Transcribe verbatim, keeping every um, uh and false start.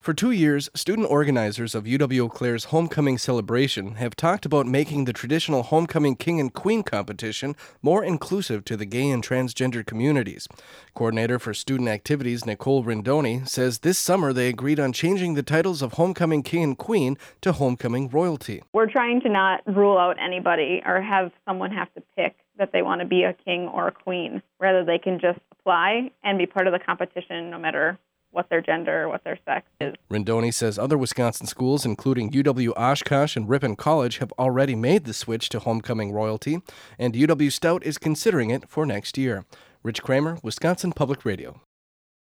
For two years, student organizers of U W-Eau Claire's homecoming celebration have talked about making the traditional homecoming king and queen competition more inclusive to the gay and transgender communities. Coordinator for student activities Nicole Rindoni says this summer they agreed on changing the titles of homecoming king and queen to homecoming royalty. We're trying to not rule out anybody or have someone have to pick that they want to be a king or a queen. Rather, they can just apply and be part of the competition no matter what their gender or what their sex is. Rindoni says other Wisconsin schools, including U W-Oshkosh and Ripon College, have already made the switch to homecoming royalty, and U W-Stout is considering it for next year. Rich Kramer, Wisconsin Public Radio.